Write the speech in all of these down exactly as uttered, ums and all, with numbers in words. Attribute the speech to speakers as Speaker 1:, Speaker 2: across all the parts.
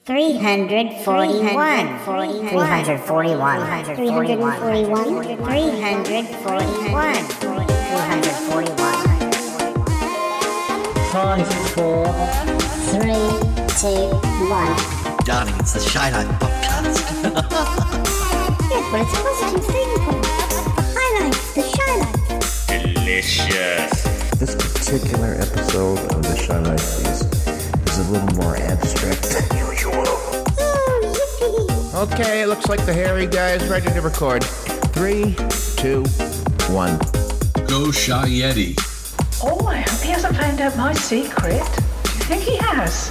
Speaker 1: three hundred forty-one. three hundred forty-one. three hundred forty-one. three hundred forty-one. three hundred forty-one. Five, four, three, two, one.
Speaker 2: Darling, it's the Shy Life podcast.
Speaker 1: Yes, but it's a positive thing, Paul. Highlight the Shy Life.
Speaker 3: Delicious.
Speaker 4: This particular episode of the Shy Life is, is a little more abstract than usual.
Speaker 1: Oh, yippee.
Speaker 5: Okay, it looks like the hairy guy is ready to record. Three, two, one.
Speaker 6: Go Shy Yeti.
Speaker 7: Oh, I hope he hasn't found out my secret. Do you think he has?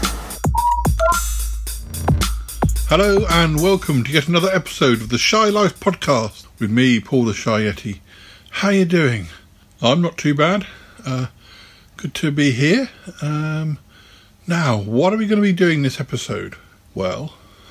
Speaker 8: Hello and welcome to yet another episode of the Shy Life podcast with me, Paul the Shy Yeti. How you doing? I'm not too bad. Uh, good to be here. Um, now, what are we going to be doing this episode? Well,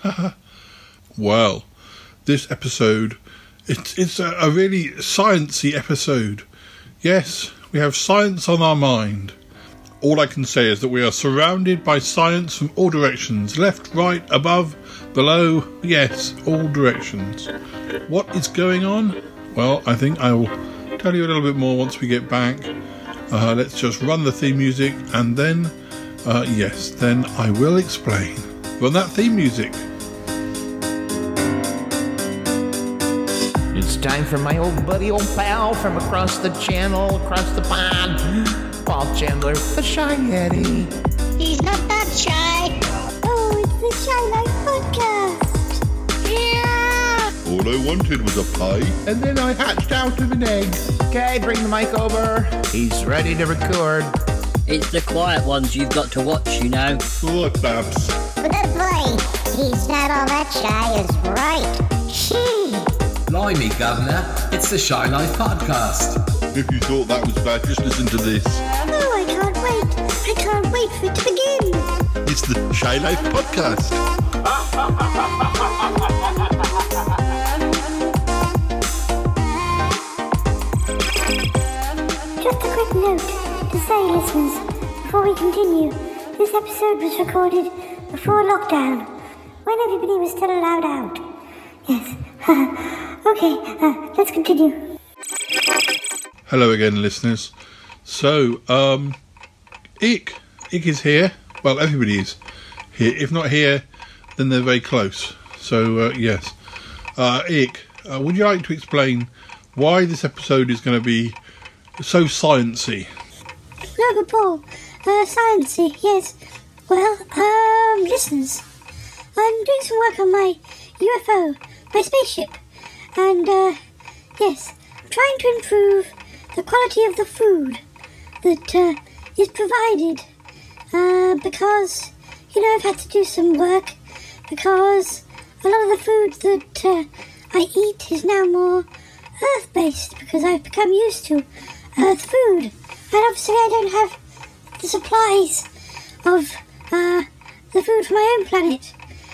Speaker 8: well, this episode, it's it's a, a really sciencey episode. Yes, we have science on our mind. All I can say is that we are surrounded by science from all directions, left, right, above, below, yes, all directions. What is going on? Well, I think I will tell you a little bit more once we get back. Uh, let's just run the theme music and then, uh, yes, then I will explain. Run that theme music.
Speaker 5: It's time for my old buddy, old pal from across the channel, across the pond, Paul Chandler, the Shy Yeti.
Speaker 1: He's not that shy. Oh, it's the Shy Life podcast. Yeah.
Speaker 8: All I wanted was a pie.
Speaker 5: And then I hatched out of an egg. Okay, bring the mic over. He's ready to record.
Speaker 2: It's the quiet ones you've got to watch, you know.
Speaker 8: Look, Babs.
Speaker 1: But that boy, he's not all that shy, is right. Gee.
Speaker 6: Blimey, Governor. It's the Shy Life podcast.
Speaker 8: If you thought that was bad, just listen to this.
Speaker 1: Oh, I can't wait. I can't wait for it to begin.
Speaker 8: It's the Shy Life podcast.
Speaker 1: Just a quick note to say, listeners, before we continue, this episode was recorded before lockdown, when everybody was still allowed out. Yes. Okay, uh, let's continue.
Speaker 8: Hello again, listeners. So, um, Ick. Ick is here. Well, everybody is here. If not here, then they're very close. So, uh, yes. Uh, Ick, uh, would you like to explain why this episode is going to be so sciencey?
Speaker 1: No, but Paul, uh, sciencey, yes. Well, um, listeners, I'm doing some work on my U F O, my spaceship, and, uh, yes, I'm trying to improve the quality of the food that, uh, is provided, uh, because, you know, I've had to do some work, because a lot of the food that, uh, I eat is now more earth-based, because I've become used to earth food, and obviously I don't have the supplies of, uh, the food from my own planet,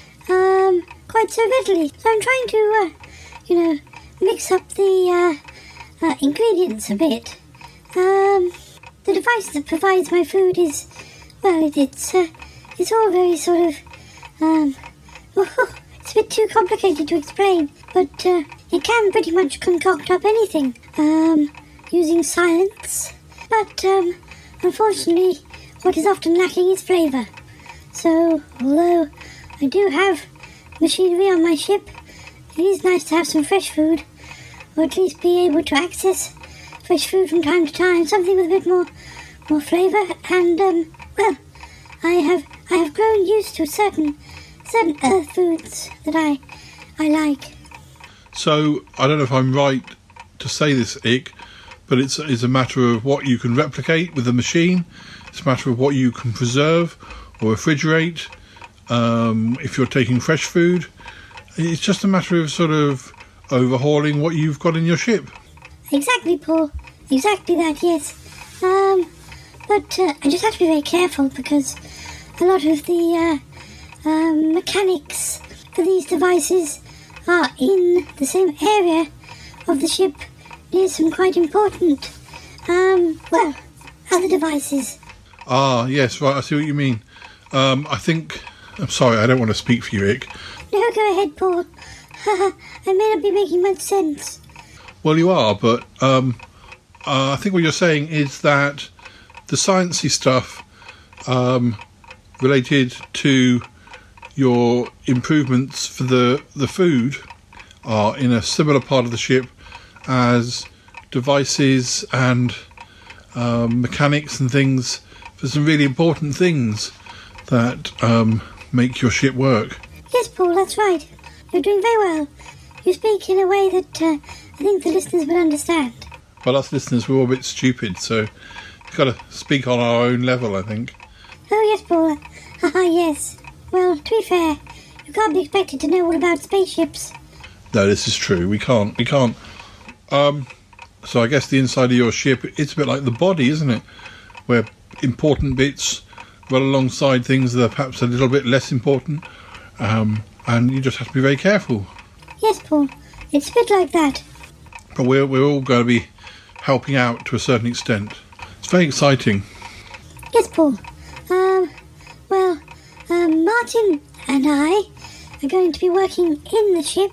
Speaker 1: um, quite so readily. So I'm trying to, uh, you know, mix up the, uh, uh, ingredients a bit. Um, the device that provides my food is, well, it, it's, uh, it's all very sort of, um, it's a bit too complicated to explain, but, uh, it can pretty much concoct up anything, um, using science. But, um, unfortunately, what is often lacking is flavour. So, although I do have machinery on my ship, it is nice to have some fresh food, or at least be able to access fresh food from time to time, something with a bit more more flavour, and, um, well, I have I have grown used to certain certain earth foods that I I like.
Speaker 8: So, I don't know if I'm right to say this, Ick, but it's, it's a matter of what you can replicate with the machine. It's a matter of what you can preserve or refrigerate. Um, if you're taking fresh food, it's just a matter of sort of overhauling what you've got in your ship.
Speaker 1: Exactly, Paul. Exactly that, yes. Um, but uh, I just have to be very careful because a lot of the uh, um, mechanics for these devices are in the same area of the ship near some quite important, um, well, other devices.
Speaker 8: Ah, yes, right, I see what you mean. Um, I think I'm sorry, I don't want to speak for you, Ick.
Speaker 1: No, go ahead, Paul. I may not be making much sense.
Speaker 8: Well, you are, but um, uh, I think what you're saying is that the sciencey stuff um, related to your improvements for the, the food are in a similar part of the ship as devices and um, mechanics and things for some really important things that um, make your ship work.
Speaker 1: Yes, Paul, that's right. You're doing very well. You speak in a way that uh, I think the listeners will understand.
Speaker 8: Well, us listeners, we're all a bit stupid, so we've got to speak on our own level, I think.
Speaker 1: Oh, yes, Paul. Haha, yes. Well, to be fair, you can't be expected to know all about spaceships.
Speaker 8: No, this is true. We can't. We can't. Um, so I guess the inside of your ship, it's a bit like the body, isn't it? Where important bits run alongside things that are perhaps a little bit less important. Um, and you just have to be very careful.
Speaker 1: Yes, Paul. It's a bit like that.
Speaker 8: But we're, we're all going to be helping out to a certain extent. It's very exciting.
Speaker 1: Yes, Paul. Um, well, um, Martin and I are going to be working in the ship.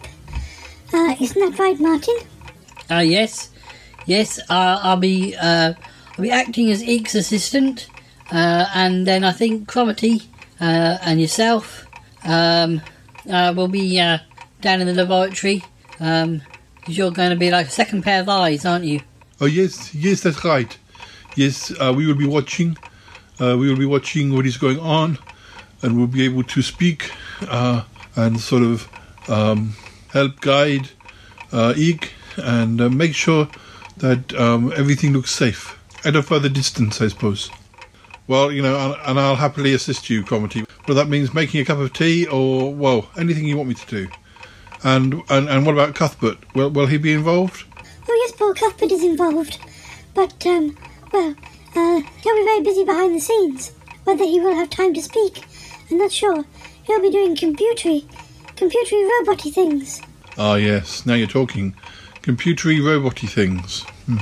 Speaker 1: Uh, isn't that right, Martin?
Speaker 2: Uh, yes. Yes, uh, I'll be uh, I'll be acting as Ick's assistant. Uh, and then I think Cromitty uh, and yourself um, uh, will be uh, down in the laboratory. Um, because you're going to be like a second pair of eyes, aren't you?
Speaker 8: Oh, yes. Yes, that's right. Yes, uh, we will be watching. Uh, we will be watching what is going on. And we'll be able to speak uh, and sort of um, help guide uh, Ick and uh, make sure that um, everything looks safe. At a further distance, I suppose. Well, you know, and, and I'll happily assist you, Cromitty. But that means making a cup of tea or, well, anything you want me to do. And and, and what about Cuthbert? Will, will he be involved?
Speaker 1: Oh, yes, Paul, Cuthbert is involved. But, um, well, uh, he'll be very busy behind the scenes. Whether he will have time to speak, I'm not sure. He'll be doing computery, computery roboty things.
Speaker 8: Ah, yes, now you're talking. Computery roboty things. Hmm.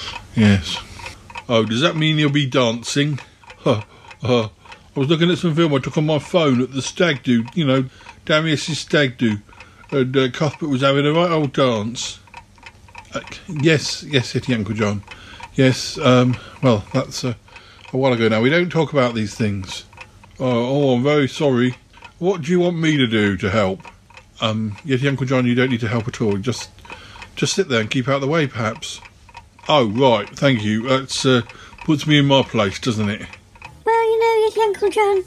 Speaker 8: Yes. Oh, does that mean he'll be dancing? Huh, uh, I was looking at some film I took on my phone at the stag do, you know, Damius's stag do. And uh, Cuthbert was having a right old dance. Uh, yes, yes, said Uncle John. Yes, um, well, that's uh, a while ago now. We don't talk about these things. Oh, oh, I'm very sorry. What do you want me to do to help? Um, Yeti Uncle John, you don't need to help at all. Just, just sit there and keep out of the way, perhaps. Oh, right, thank you. That uh, puts me in my place, doesn't it?
Speaker 1: Well, you know, Yeti Uncle John,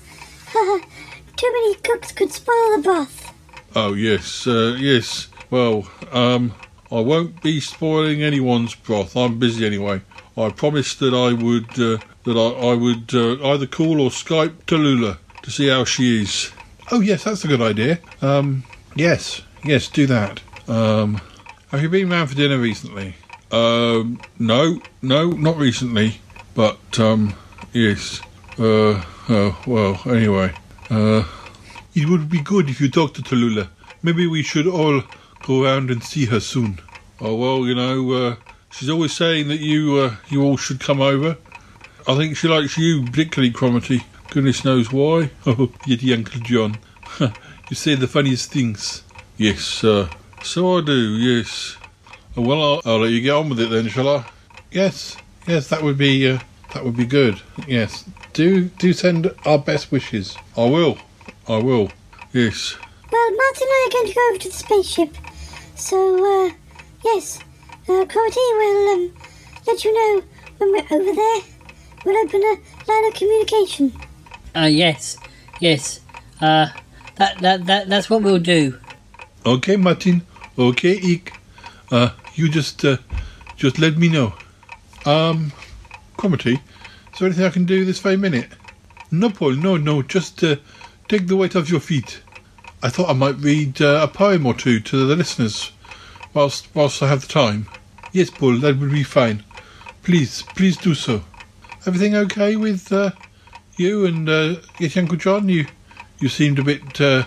Speaker 1: too many cooks could spoil the broth.
Speaker 8: Oh, yes, uh, yes. Well, um, I won't be spoiling anyone's broth. I'm busy anyway. I promised that I would, uh, that I, I would uh, either call or Skype Tallulah to see how she is. Oh, yes, that's a good idea. Um, yes, yes, do that. Um, have you been round for dinner recently? Um, no, no, not recently. But, um, yes. Uh, oh, well, anyway. Uh, it would be good if you talked to Tallulah. Maybe we should all go around and see her soon. Oh, well, you know, uh, she's always saying that you, uh, you all should come over. I think she likes you, particularly, Cromitty. Goodness knows why. Oh, Yeti Uncle John. You say the funniest things. Yes, uh, so I do, yes. Oh, well, I'll, I'll let you get on with it then, shall I? Yes, yes, that would be, uh, that would be good. Yes, do, do send our best wishes. I will, I will, yes.
Speaker 1: Well, Martin and I are going to go over to the spaceship. So, uh, yes, uh, Cromitty will, um, let you know when we're over there. We'll open a line of communication.
Speaker 2: Uh, yes, yes. Uh, that, that, that, that's what we'll do.
Speaker 8: Okay, Martin. Okay, Ick. Uh, you just, uh, just let me know. Um, Cromitty, is there anything I can do this very minute? No, Paul, no, no, just, uh, take the weight off your feet. I thought I might read uh, a poem or two to the listeners whilst, whilst I have the time. Yes, Paul, that would be fine. Please, please do so. Everything okay with, uh, you and, uh, Yeti Uncle John? You, you seemed a bit, uh,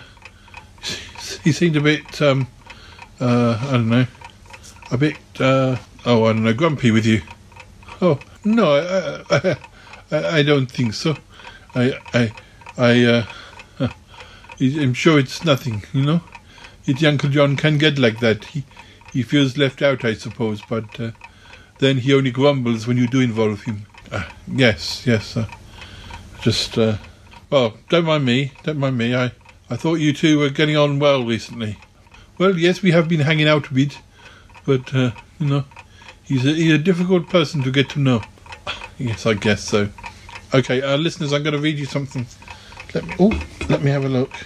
Speaker 8: he seemed a bit, um, uh, I don't know, a bit, uh, oh, I don't know, grumpy with you. Oh, no, I, I, I, I don't think so. I, I, I, uh, I'm sure it's nothing, you know. It's Uncle John can get like that. He he feels left out, I suppose, but uh, then he only grumbles when you do involve him. Uh, yes, yes. Uh, just, uh, well, don't mind me. Don't mind me. I, I thought you two were getting on well recently. Well, yes, we have been hanging out a bit, but, uh, you know, he's a, he's a difficult person to get to know. Yes, I guess so. Okay, uh, listeners, I'm going to read you something. Let me, oh, let me have a look.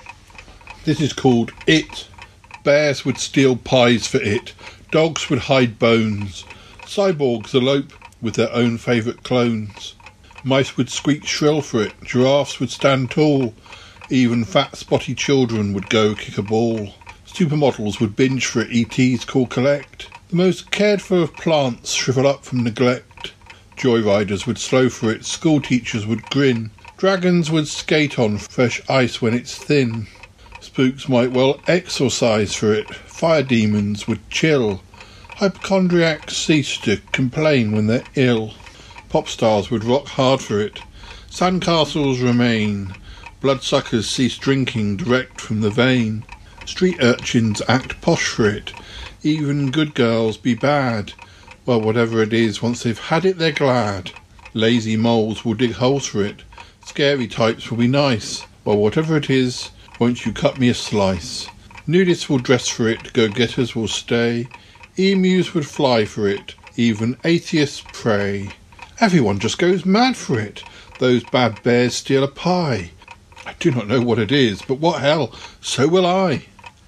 Speaker 8: This is called It. Bears would steal pies for it. Dogs would hide bones. Cyborgs elope with their own favourite clones. Mice would squeak shrill for it. Giraffes would stand tall. Even fat spotty children would go kick a ball. Supermodels would binge for it. E Ts call collect. The most cared for of plants shrivel up from neglect. Joyriders would slow for it. School teachers would grin. Dragons would skate on fresh ice when it's thin. Spooks might well exorcise for it. Fire demons would chill. Hypochondriacs cease to complain when they're ill. Pop stars would rock hard for it. Sandcastles remain. Bloodsuckers cease drinking direct from the vein. Street urchins act posh for it. Even good girls be bad. Well, whatever it is, once they've had it, they're glad. Lazy moles will dig holes for it. Scary types will be nice. Well, whatever it is, won't you cut me a slice? Nudists will dress for it. Go-getters will stay. Emus would fly for it. Even atheists pray. Everyone just goes mad for it. Those bad bears steal a pie. I do not know what it is, but what hell, so will I.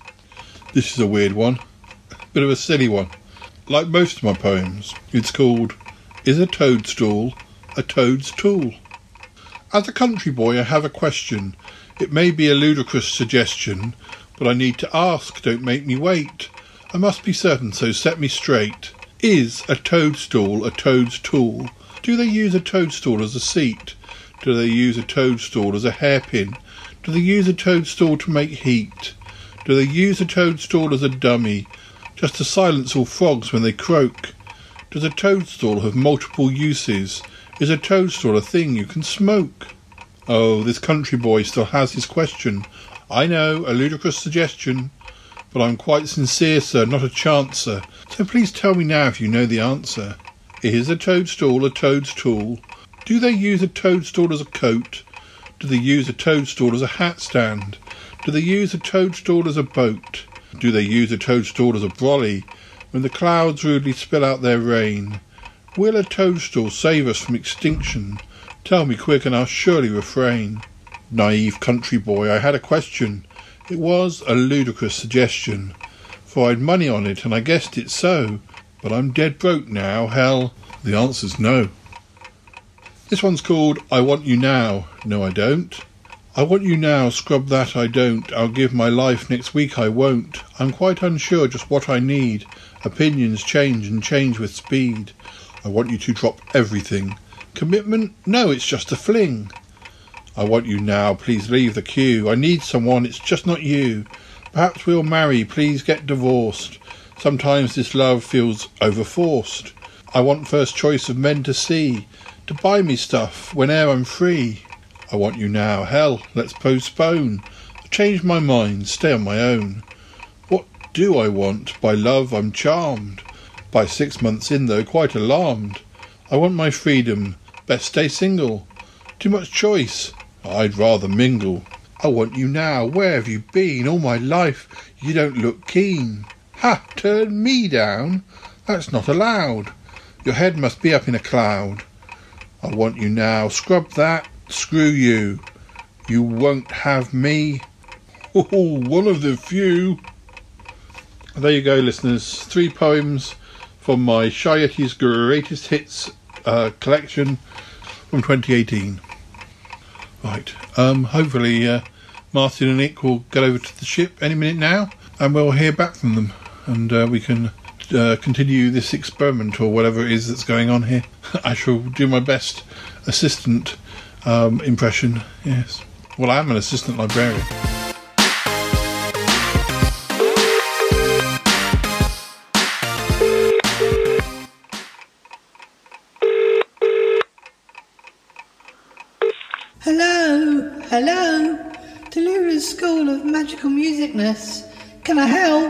Speaker 8: This is a weird one. Bit of a silly one. Like most of my poems, it's called Is a Toadstool a Toad's Tool? As a country boy, I have a question. It may be a ludicrous suggestion, but I need to ask, don't make me wait. I must be certain, so set me straight. Is a toadstool a toad's tool? Do they use a toadstool as a seat? Do they use a toadstool as a hairpin? Do they use a toadstool to make heat? Do they use a toadstool as a dummy, just to silence all frogs when they croak? Does a toadstool have multiple uses? Is a toadstool a thing you can smoke? Oh, this country boy still has his question. I know, a ludicrous suggestion, but I'm quite sincere, sir, not a chancer. So please tell me now if you know the answer. Is a toadstool a toad's tool? Do they use a toadstool as a coat? Do they use a toadstool as a hat stand? Do they use a toadstool as a boat? Do they use a toadstool as a brolly when the clouds rudely spill out their rain? Will a toadstool save us from extinction? Tell me quick and I'll surely refrain. Naive country boy, I had a question. It was a ludicrous suggestion, for I'd money on it and I guessed it so. But I'm dead broke now, hell, the answer's no. This one's called I Want You Now. No, I don't. I want you now, scrub that I don't. I'll give my life next week, I won't. I'm quite unsure just what I need. Opinions change and change with speed. I want you to drop everything. Commitment? No, it's just a fling. I want you now, please leave the queue. I need someone, it's just not you. Perhaps we'll marry, please get divorced. Sometimes this love feels overforced. I want first choice of men to see, to buy me stuff whene'er I'm free. I want you now, hell, let's postpone. I change my mind, stay on my own. What do I want? By love I'm charmed. By six months in though, quite alarmed. I want my freedom, best stay single. Too much choice, I'd rather mingle. I want you now, where have you been? All my life you don't look keen. Ha, turn me down? That's not allowed. Your head must be up in a cloud. I want you now, scrub that, screw you. You won't have me. Oh, one of the few. There you go, listeners. Three poems from my Shy Yeti's Greatest Hits uh, collection from twenty eighteen. Right, um, hopefully uh, Martin and Nick will get over to the ship any minute now, and we'll hear back from them, and uh, we can uh, continue this experiment or whatever it is that's going on here. I shall do my best assistant um, impression, yes. Well, I am an assistant librarian.
Speaker 9: Hello, hello, Delira's
Speaker 2: School of Magical Musicness. Can I help?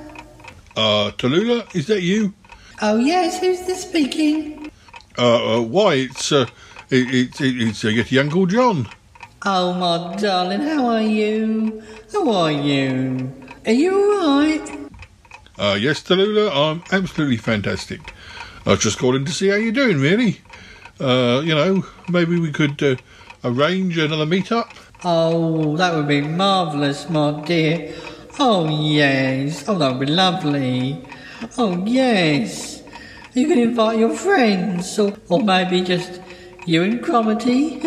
Speaker 8: Uh, Tallulah, is that you?
Speaker 2: Oh yes, who's this speaking?
Speaker 8: Uh, uh why, it's, uh, it, it, it, it's uh, your Uncle John.
Speaker 2: Oh my darling, how are you? How are you? Are you alright?
Speaker 8: Uh, yes, Tallulah, I'm absolutely fantastic. I was just calling to see how you're doing, really. Uh, you know, maybe we could uh, arrange another meet-up.
Speaker 2: Oh, that would be marvellous, my dear. Oh, yes. Oh, that would be lovely. Oh, yes. You can invite your friends, or, or maybe just you and Cromitty.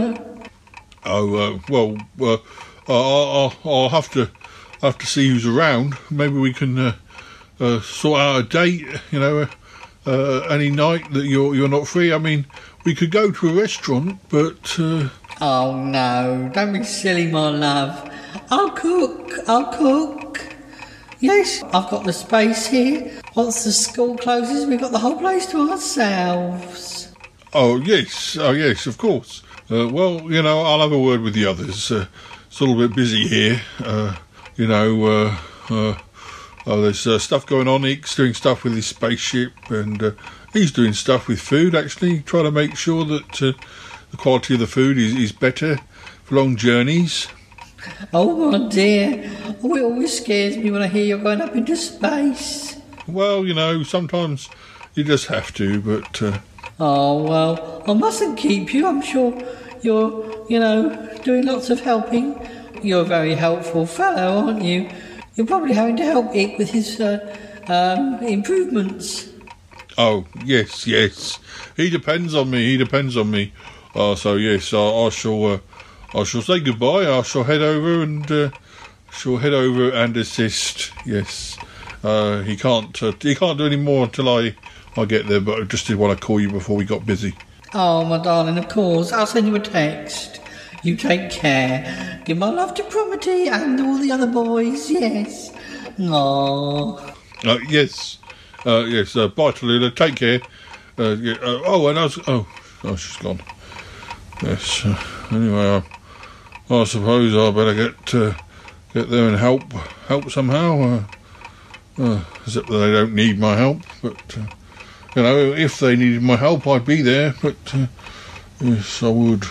Speaker 8: oh, uh, well, uh, I'll, I'll, I'll have to have to see who's around. Maybe we can uh, uh, sort out a date, you know, uh, uh, any night that you're you're not free. I mean, we could go to a restaurant, but... Uh...
Speaker 2: Oh, no. Don't be silly, my love. I'll cook. I'll cook. Yes, I've got the space here. Once the school closes, we've got the whole place to ourselves.
Speaker 8: Oh, yes. Oh, yes, of course. Uh, well, you know, I'll have a word with the others. Uh, it's a little bit busy here. Uh, you know, uh, uh, oh, there's uh, stuff going on. Ick's doing stuff with his spaceship, and uh, he's doing stuff with food, actually, trying to make sure that uh, the quality of the food is, is better for long journeys.
Speaker 2: Oh, my dear. Oh, it always scares me when I hear you're going up into space.
Speaker 8: Well, you know, sometimes you just have to, but... Uh...
Speaker 2: Oh, well, I mustn't keep you. I'm sure you're, you know, doing lots of helping. You're a very helpful fellow, aren't you? You're probably having to help Ick with his uh, um, improvements.
Speaker 8: Oh, yes, yes. He depends on me, he depends on me. Uh, so, yes, I, I shall... Uh, I shall say goodbye. I shall head over and uh, shall head over and assist. Yes, uh, he can't. Uh, he can't do any more until I I get there. But I just did want to call you before we got busy.
Speaker 2: Oh, my darling, of course. I'll send you a text. You take care. Give my love to Cromitty and all the other boys. Yes. Aww.
Speaker 8: Uh, yes. Uh, yes. Uh, bye, Tallulah. Take care. Uh, yeah, uh, oh, and I was. Oh, oh, she's gone. Yes. Uh, anyway. I, I suppose I better get uh, get there and help help somehow. Uh, uh, except that they don't need my help. But uh, you know, if they needed my help, I'd be there. But uh, yes, I would.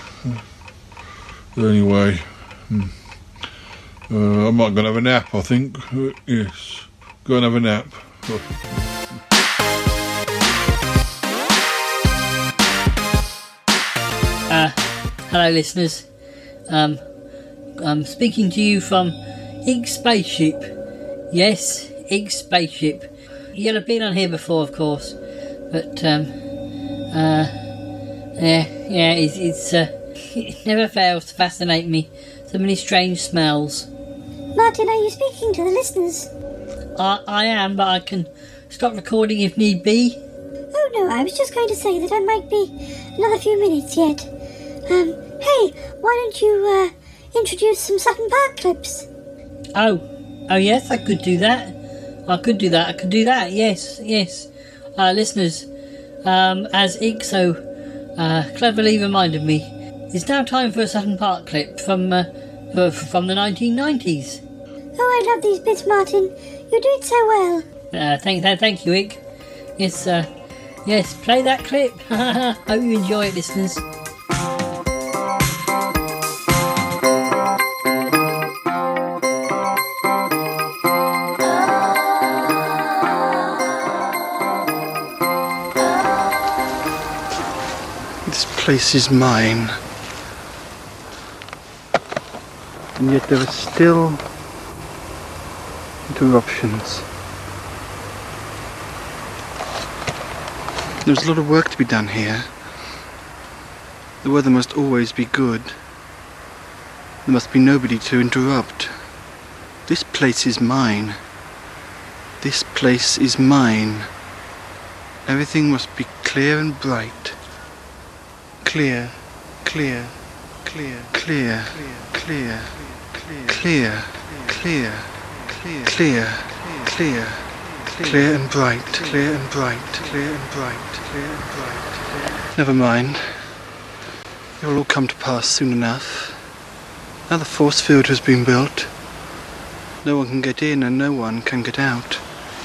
Speaker 8: But anyway, hmm. uh, I might go and have a nap. I think. Uh, yes, go and have a nap.
Speaker 2: Uh, hello, listeners. Um, I'm speaking to you from Ick's Spaceship. Yes, Ick's Spaceship. You'll have been on here before, of course, but um, uh, yeah, yeah, it's, it's uh, it never fails to fascinate me. So many strange smells.
Speaker 1: Martin, are you speaking to the listeners?
Speaker 2: I, I am, but I can stop recording if need be.
Speaker 1: Oh no, I was just going to say that I might be another few minutes yet. Um, hey, why don't you uh, introduce some Sutton Park clips?
Speaker 2: Oh, oh yes, I could do that. I could do that. I could do that. Yes, yes. Uh, listeners, um, as Ick so uh, cleverly reminded me, it's now time for a Sutton Park clip from uh, from the nineteen nineties.
Speaker 1: Oh, I love these bits, Martin. You do it so well.
Speaker 2: Uh, thank, th- thank you, Ick. Yes, uh, yes. Play that clip. Hope you enjoy it, listeners.
Speaker 9: This place is mine. And yet there are still interruptions. There's a lot of work to be done here. The weather must always be good. There must be nobody to interrupt. This place is mine. This place is mine. Everything must be clear and bright. Clear, clear, clear, clear, clear, clear, clear, clear, clear, clear, clear and bright, clear and bright, clear and bright, clear and bright. Never mind. It will all come to pass soon enough. Now the force field has been built. No one can get in and no one can get out.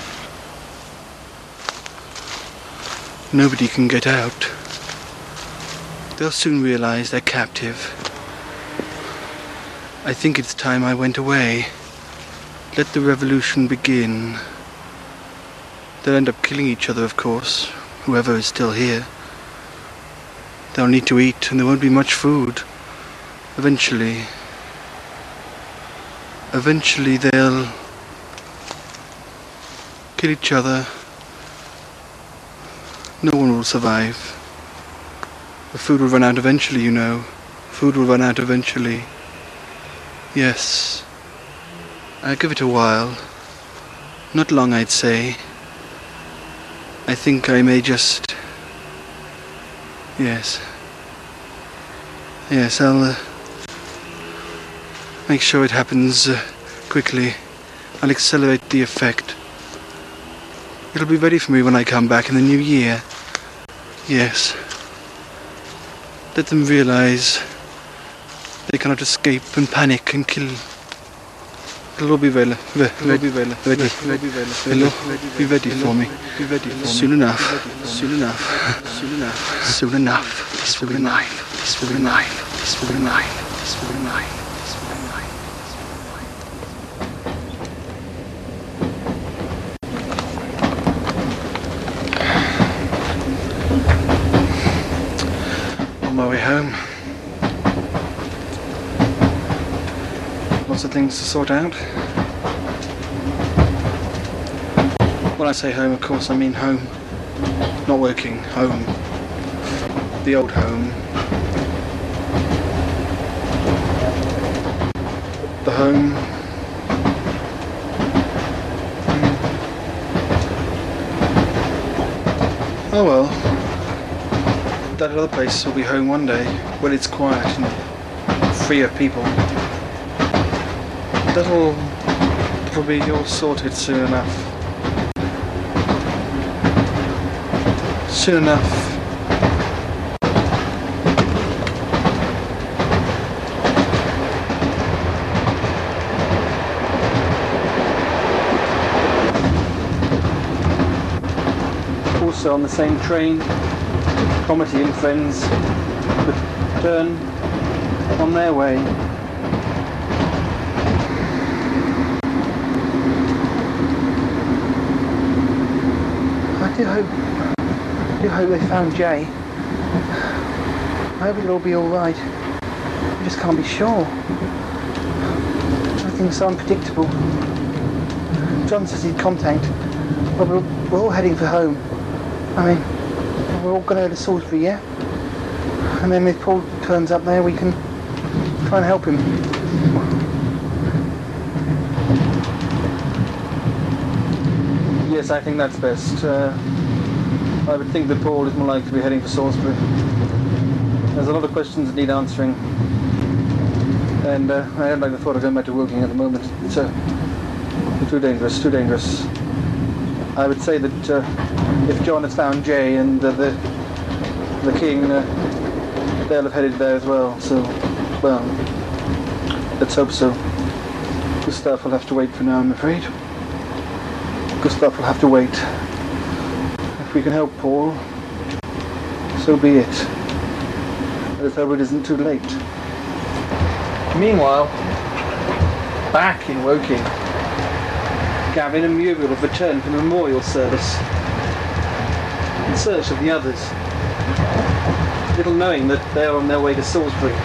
Speaker 9: Nobody can get out. They'll soon realize they're captive. I think it's time I went away. Let the revolution begin. They'll end up killing each other, of course, whoever is still here. They'll need to eat and there won't be much food. Eventually... Eventually they'll kill each other. No one will survive. The food will run out eventually, you know. Food will run out eventually. Yes. I'll give it a while. Not long, I'd say. I think I may just... Yes. Yes, I'll... Uh, make sure it happens uh, quickly. I'll accelerate the effect. It'll be ready for me when I come back in the new year. Yes. Let them realize they cannot escape and panic and kill. It'll all be ready, ready, ready, ready, ready, ready, be ready for me. Be ready for me. Soon enough. Soon enough. Soon enough. Soon enough. This will be mine. This will be mine. This will be mine. This will be mine. This will be mine. On my way home. Lots of things to sort out. When I say home, of course, I mean home. Not working, home. The old home. The home. Oh well. That other place will be home one day, when it's quiet and free of people. That'll, that'll be all sorted soon enough. Soon enough. Also on the same train, Cromarty and friends return on their way. I do hope, I do hope they found Jay. I hope it'll all be alright. I just can't be sure. Everything's so unpredictable. John says he'd contact, but we're, we're all heading for home. I mean, we're all going to go to Salisbury, yeah? And then if Paul turns up there, we can try and help him. Yes, I think that's best. Uh, I would think that Paul is more likely to be heading for Salisbury. There's a lot of questions that need answering. And uh, I don't like the thought of going back to Woking at the moment. It's uh, too dangerous, too dangerous. I would say that uh, if John has found Jay and uh, the the King, uh, they'll have headed there as well. So, well, let's hope so. Gustav will have to wait for now, I'm afraid. Gustav will have to wait. If we can help Paul, so be it. Let's hope it isn't too late. Meanwhile, back in Woking, Gavin and Muriel have returned from the memorial service in search of the others, little knowing that they are on their way to Salisbury.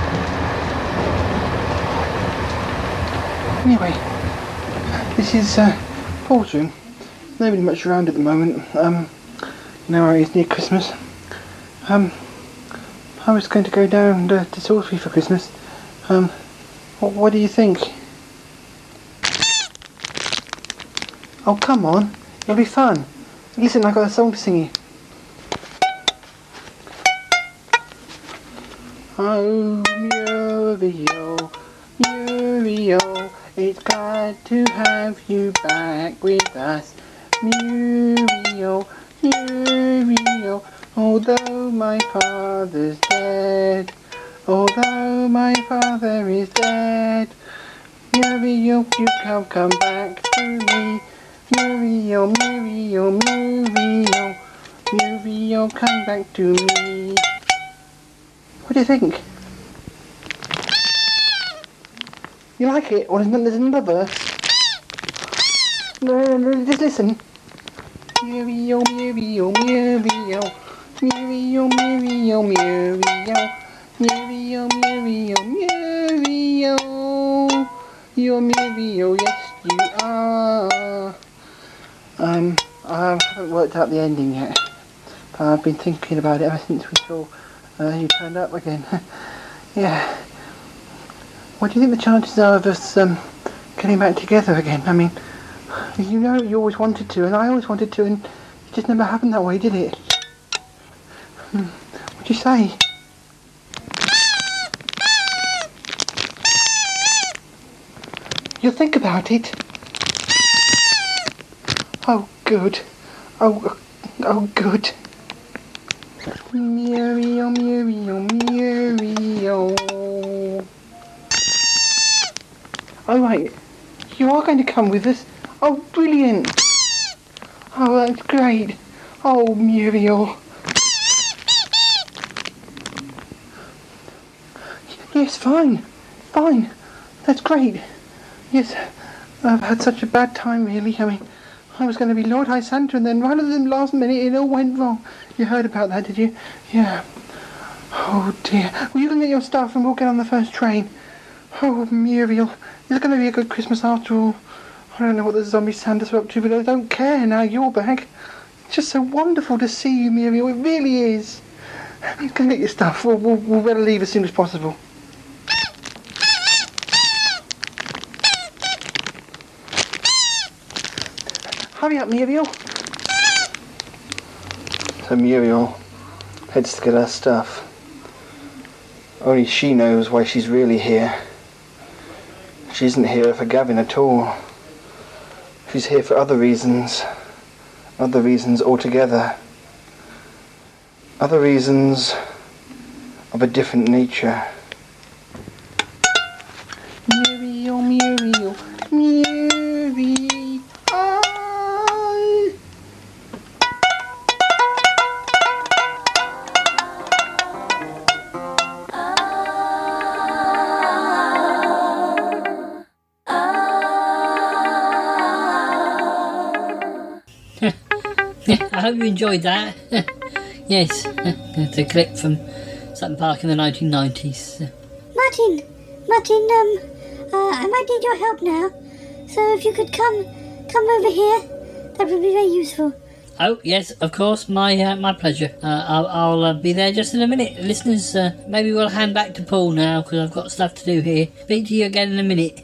Speaker 9: Anyway, this is uh, Paul's room. Nobody much around at the moment. Um, now it is near Christmas. Um, I was going to go down to, to Salisbury for Christmas. Um, what, what do you think? Oh, come on. It'll be fun. Listen, I got a song to sing you. Oh, Muriel, Muriel, it's glad to have you back with us. Muriel, Muriel, although my father's dead, Although my father is dead, Muriel, you can come back to me. Muriel, Muriel, Muriel, Muriel, come back to me. What do you think? You like it? Or there's another verse? No, no, no, just listen. Muriel, Muriel, Muriel, Muriel, Muriel, Muriel, Muriel, Muriel, Muriel. You're Muriel, yes you are. Um, I haven't worked out the ending yet, but I've been thinking about it ever since we saw uh, you turned up again. Yeah. What do you think the chances are of us um, getting back together again? I mean, you know you always wanted to, and I always wanted to, and it just never happened that way, did it? Hmm. What'd you say? You'll think about it. Oh, good. Oh, oh, good. Muriel, Muriel, Muriel. Oh, right. You are going to come with us? Oh, brilliant. Oh, that's great. Oh, Muriel. Yes, fine. Fine. That's great. Yes, I've had such a bad time, really. I mean, I was going to be Lord High Santa, and then right at the last minute it all went wrong. You heard about that, did you? Yeah. Oh, dear. Well, you can get your stuff and we'll get on the first train. Oh, Muriel. It's going to be a good Christmas after all. I don't know what the zombie Santas are up to, but I don't care now you're back. It's just so wonderful to see you, Muriel. It really is. Go and get your stuff. We'll, we'll, we'll better leave as soon as possible. Hurry up, Muriel. So Muriel heads to get her stuff. Only she knows why she's really here. She isn't here for Gavin at all. She's here for other reasons. Other reasons altogether. Other reasons of a different nature. Muriel, Muriel, Muriel.
Speaker 2: I hope you enjoyed that. Yes, it's a clip from Sutton Park in the nineteen nineties.
Speaker 1: Martin, Martin, um, uh, I might need your help now. So if you could come, come over here, that would be very useful.
Speaker 2: Oh, yes, of course, my uh, my pleasure. Uh, I'll, I'll uh, be there just in a minute. Listeners, uh, maybe we'll hand back to Paul now, because I've got stuff to do here. Speak to you again in a minute.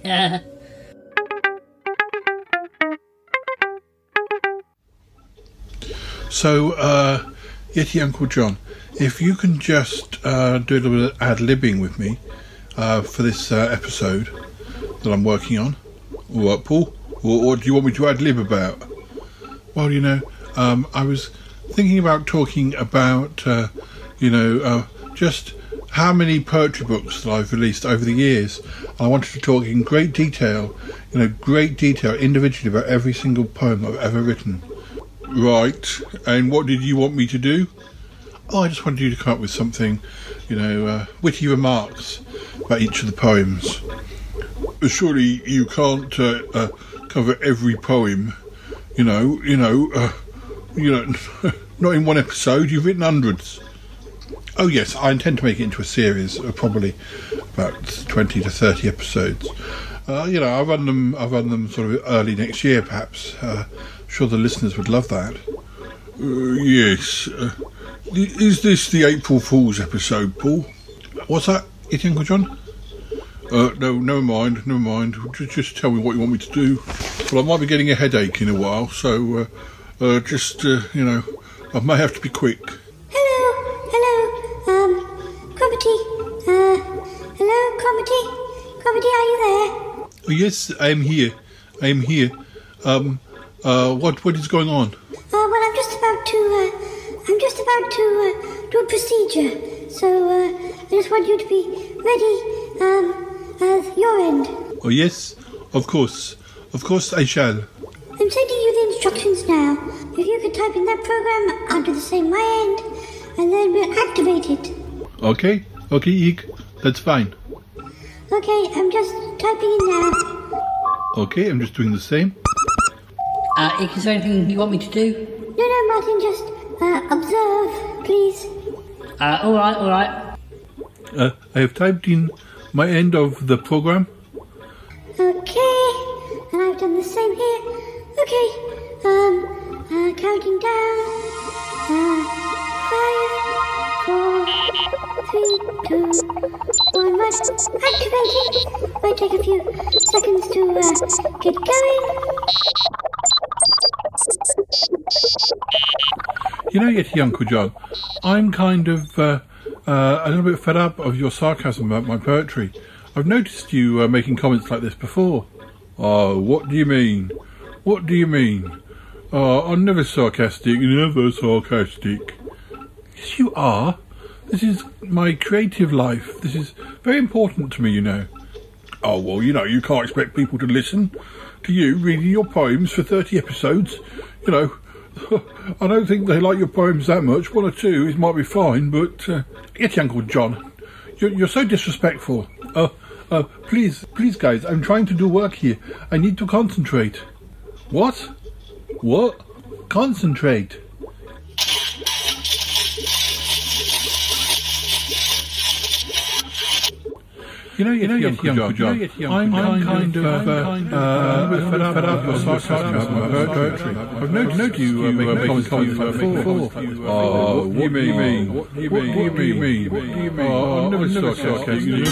Speaker 8: So, uh, Yeti Uncle John, if you can just uh, do a little bit of ad-libbing with me uh, for this uh, episode that I'm working on. All right, Paul? Or, or do you want me to ad-lib about? Well, you know, um, I was thinking about talking about, uh, you know, uh, just how many poetry books that I've released over the years. I wanted to talk in great detail, you know, great detail individually about every single poem I've ever written. Right, and what did you want me to do? Oh, I just wanted you to come up with something, you know, uh, witty remarks about each of the poems. Surely you can't uh, uh, cover every poem, you know, you know, uh, you know, not in one episode. You've written hundreds. Oh yes, I intend to make it into a series, uh, probably about twenty to thirty episodes. Uh, you know, I'll run them. I'll run them sort of early next year, perhaps. Uh, Sure, the listeners would love that. Uh, yes. Uh, is this the April Fool's episode, Paul? What's that, Yeti Uncle John? Uh, no, never mind, never mind. Just, just tell me what you want me to do. Well, I might be getting a headache in a while, so uh, uh, just, uh, you know, I may have to be quick.
Speaker 1: Hello, hello, um, Cromitty, uh, hello, Cromitty, Cromitty, are you there?
Speaker 8: Oh, yes, I am here. I am here. Um... Uh, what what is going on?
Speaker 1: Uh, well, I'm just about to, uh, I'm just about to uh, do a procedure. So, uh, I just want you to be ready, um, at your end.
Speaker 8: Oh, yes, of course. Of course I shall.
Speaker 1: I'm sending you the instructions now. If you could type in that program, I'll do the same my end, and then we'll activate it.
Speaker 8: Okay, okay, Eek, that's fine.
Speaker 1: Okay, I'm just typing in now.
Speaker 8: Okay, I'm just doing the same.
Speaker 2: Uh, Ick, is there anything you want me to do?
Speaker 1: No, no, Martin, just uh, observe, please.
Speaker 2: Uh, alright, alright.
Speaker 8: Uh, I have typed in my end of the program.
Speaker 1: Okay, and I've done the same here. Okay, um, uh, counting down. Uh, five, four, three, two, one, right. Activating. Might take a few seconds to uh, get going.
Speaker 8: You know, Yeti Uncle John, I'm kind of uh, uh, a little bit fed up of your sarcasm about my poetry. I've noticed you uh, making comments like this before. Oh, what do you mean? What do you mean? Oh, I'm never sarcastic, never sarcastic. Yes, you are. This is my creative life. This is very important to me, you know. Oh, well, you know, you can't expect people to listen to you reading your poems for thirty episodes. You know, I don't think they like your poems that much. One or two, it might be fine, but... Uh, Yeti Uncle John, you're, you're so disrespectful. Uh, uh, please, please, guys, I'm trying to do work here. I need to concentrate. What? What? Concentrate. You know, you know, Yeti Uncle John, I'm, I'm kind of uh, uh, a bit fed up of your sarcasm about my poetry. I've noticed you uh, make comments before. Oh, what do you mean? What do you mean? What do you mean? What do you mean? Oh, I'm never sarcastic.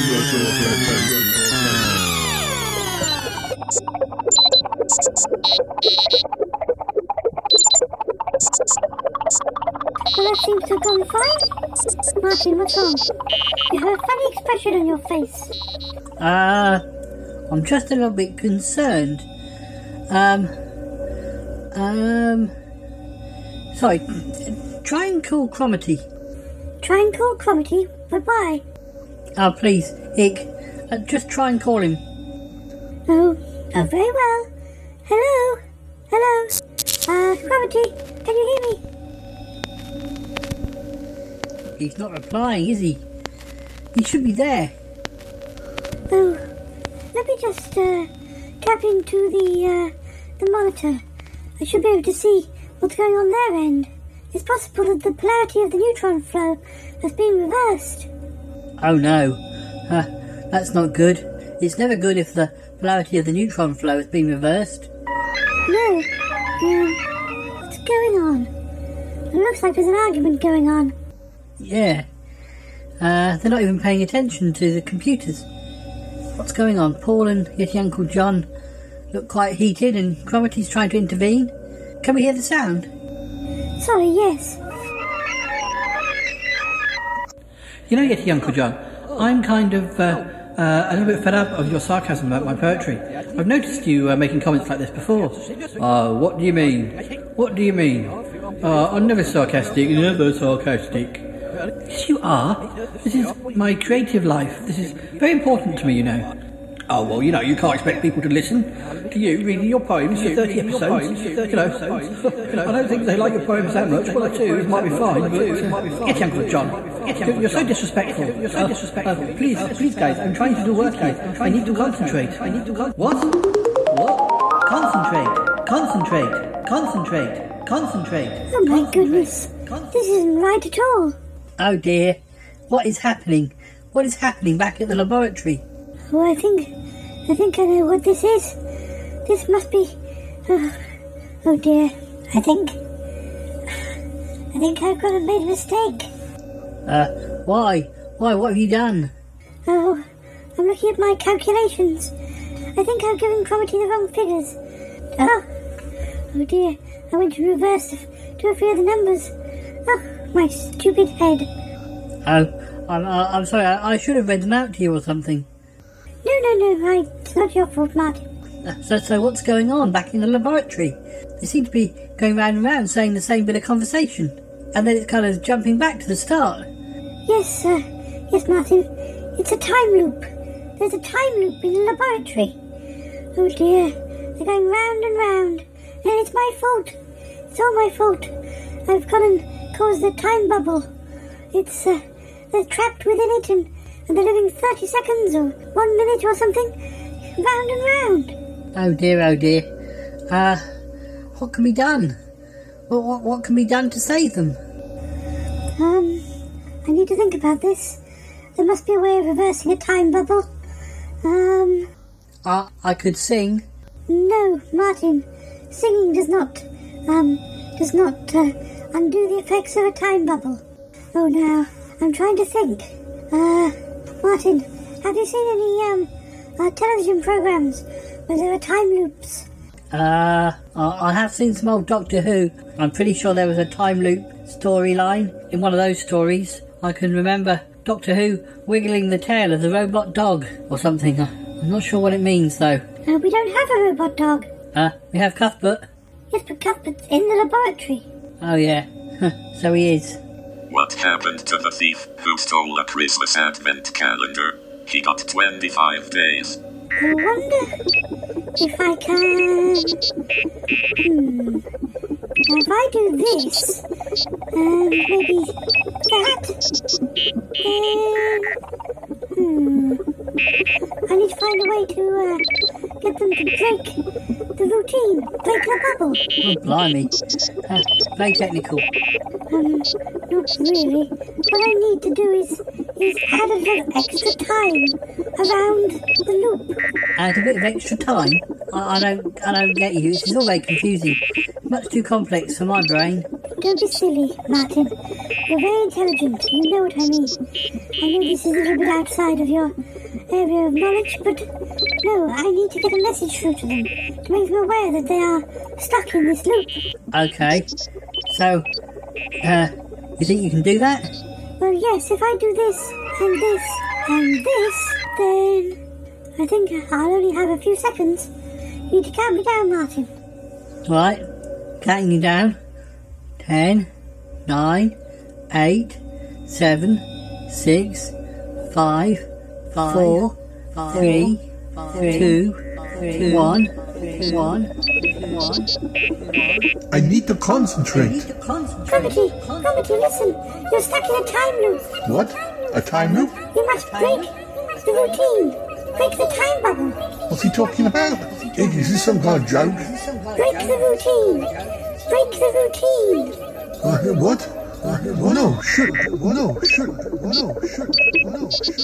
Speaker 1: Well, that seems to have gone fine. Martin, what's wrong? You have a funny expression on your face.
Speaker 2: Uh, I'm just a little bit concerned. Um, um, sorry, try and call Cromitty.
Speaker 1: Try and call Cromitty? But why?
Speaker 2: Oh, please, Ick, uh, just try and call him.
Speaker 1: Oh, oh, very well. Hello? Hello? Uh, Cromitty, can you hear me?
Speaker 2: He's not replying, is he? He should be there.
Speaker 1: Oh, let me just uh, tap into the uh, the monitor. I should be able to see what's going on their end. It's possible that the polarity of the neutron flow has been reversed.
Speaker 2: Oh no, uh, that's not good. It's never good if the polarity of the neutron flow has been reversed.
Speaker 1: No, um, what's going on? It looks like there's an argument going on.
Speaker 2: Yeah, uh, they're not even paying attention to the computers. What's going on? Paul and Yeti Uncle John look quite heated and Cromitty's trying to intervene. Can we hear the sound?
Speaker 1: Sorry, yes.
Speaker 10: You know, Yeti Uncle John, I'm kind of uh, uh, a little bit fed up of your sarcasm about my poetry. I've noticed you uh, making comments like this before. Oh, what do you mean? What do you mean? Oh, I'm never sarcastic, never sarcastic. Yes, you are. This is my creative life. This is very important to me, you know. Oh, well, you know, you can't expect people to listen to you reading your poems for thirty episodes. You know, I don't think they like your poems that much. One or two, it might be fine, but... Uh, get Uncle John. You're, you're so disrespectful. You're so disrespectful. Uh, please, please, guys, I'm trying to do work here. I need to concentrate. I need to con- What? What? Concentrate. Concentrate. Concentrate. Concentrate.
Speaker 1: Oh, my goodness. This isn't right at all.
Speaker 2: Oh dear, what is happening? What is happening back at the laboratory?
Speaker 1: Oh, I think, I think I know what this is. This must be, oh, oh dear, I think, I think I've got a made a mistake.
Speaker 2: Uh, why? Why, what have you done?
Speaker 1: Oh, I'm looking at my calculations. I think I've given Cromitty the wrong figures. Oh, oh dear, I went to reverse two or three of the numbers. Oh, my stupid head.
Speaker 2: Oh, I'm, I'm sorry, I, I should have read them out to you or something.
Speaker 1: No, no, no, I, it's not your fault, Martin.
Speaker 2: Uh, so, so what's going on back in the laboratory? They seem to be going round and round saying the same bit of conversation. And then it's kind of jumping back to the start.
Speaker 1: Yes, uh, Yes, Martin, it's a time loop. There's a time loop in the laboratory. Oh dear, they're going round and round. And it's my fault. It's all my fault. I've gone and caused the time bubble. It's, uh, they're trapped within it and, and they're living thirty seconds or one minute or something. Round and round.
Speaker 2: Oh dear, oh dear. Uh, what can be done? What, what, what can be done to save them?
Speaker 1: Um, I need to think about this. There must be a way of reversing a time bubble. Um...
Speaker 2: Uh, I could sing.
Speaker 1: No, Martin. Singing does not, um, does not, uh, undo the effects of a time bubble. Oh, now, I'm trying to think. Uh, Martin, have you seen any, um, uh, television programs where there are time loops?
Speaker 2: Uh, I I have seen some old Doctor Who. I'm pretty sure there was a time loop storyline in one of those stories. I can remember Doctor Who wiggling the tail of the robot dog or something. I'm not sure what it means, though.
Speaker 1: Uh, we don't have a robot dog.
Speaker 2: Uh, we have Cuthbert.
Speaker 1: Yes, but Cuthbert's in the laboratory.
Speaker 2: Oh, yeah. So he is.
Speaker 3: What happened to the thief who stole a Christmas advent calendar? He got twenty-five days.
Speaker 1: I wonder if I can... Hmm... Now if I do this, and maybe that, then... Hmm... I need to find a way to, uh, get them to break the routine, break the bubble.
Speaker 2: Oh, blimey. Uh, very technical.
Speaker 1: Um, not really. What I need to do is, is add a little extra time around the loop.
Speaker 2: Add a bit of extra time? I, I don't I don't get you. This is all very confusing. Much too complex for my brain.
Speaker 1: Don't be silly, Martin. You're very intelligent. You know what I mean. I know this is a little bit outside of your area of knowledge, but no, I need to get a message through to them to make them aware that they are stuck in this loop.
Speaker 2: Okay. So, uh, you think you can do that?
Speaker 1: Well, yes, if I do this, and this, and this, then I think I'll only have a few seconds. You need to count me down, Martin.
Speaker 2: Right. Counting you down. Ten, nine, eight, seven, six, five, four, three, two, one, one, one.
Speaker 8: I need to concentrate.
Speaker 1: Cromitty, Cromitty, listen. You're stuck in a time loop.
Speaker 8: What? A time loop?
Speaker 1: You must break the routine. Break the time bubble.
Speaker 8: What's he talking about? Is this some kind of joke?
Speaker 1: Break the routine. Break the routine.
Speaker 8: Uh, what? Uh, no, shit. No, shit. No, shit. No, shit.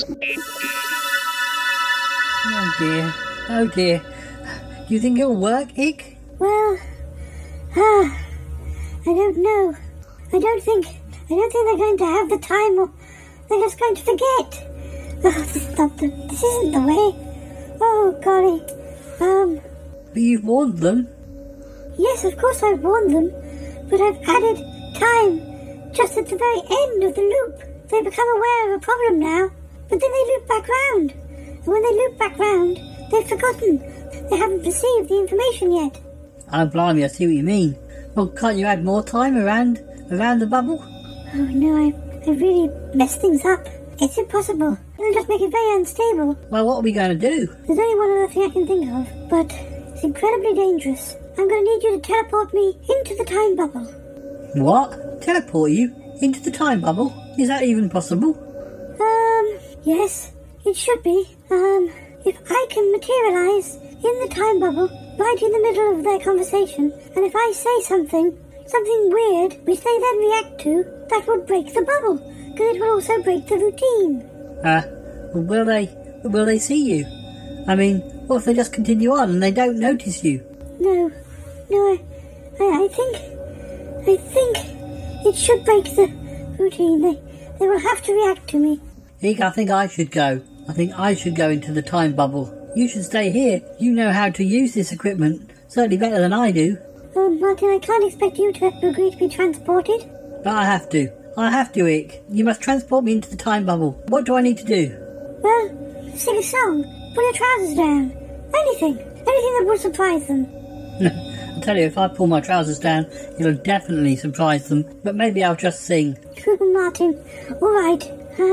Speaker 2: Oh dear. Oh dear. Do you think it'll work, Ick?
Speaker 1: Well, ah, I don't know. I don't think, I don't think they're going to have the time, or they're just going to forget. Oh, this is not the, this isn't the way. Oh, golly. Um.
Speaker 2: But you've warned them.
Speaker 1: Yes, of course I've warned them, but I've added time just at the very end of the loop. They become aware of a problem now, but then they loop back round. And when they loop back round, they've forgotten. They haven't received the information yet.
Speaker 2: Oh, blimey, I see what you mean. Well, can't you add more time around around the bubble?
Speaker 1: Oh, no, I, I really messed things up. It's impossible. It'll just make it very unstable.
Speaker 2: Well, what are we going to do?
Speaker 1: There's only one other thing I can think of, but it's incredibly dangerous. I'm going to need you to teleport me into the time bubble.
Speaker 2: What? Teleport you into the time bubble? Is that even possible?
Speaker 1: Um, yes, it should be. Um, if I can materialise in the time bubble right in the middle of their conversation, and if I say something, something weird, which they then react to, that would break the bubble, because it will also break the routine.
Speaker 2: Uh, will they, will they see you? I mean, what if they just continue on and they don't notice you?
Speaker 1: No, no, I, I, I think, I think it should break the routine. They, they will have to react to me.
Speaker 2: Ick, I think I should go. I think I should go into the time bubble. You should stay here. You know how to use this equipment. Certainly better than I do.
Speaker 1: Oh, Martin, I can't expect you to agree to be transported.
Speaker 2: But I have to. I have to, Ick. You must transport me into the time bubble. What do I need to do?
Speaker 1: Well, sing a song. Pull your trousers down. Anything. Anything that will surprise them.
Speaker 2: I tell you, if I pull my trousers down, it'll definitely surprise them. But maybe I'll just sing.
Speaker 1: Martin, all right. Um,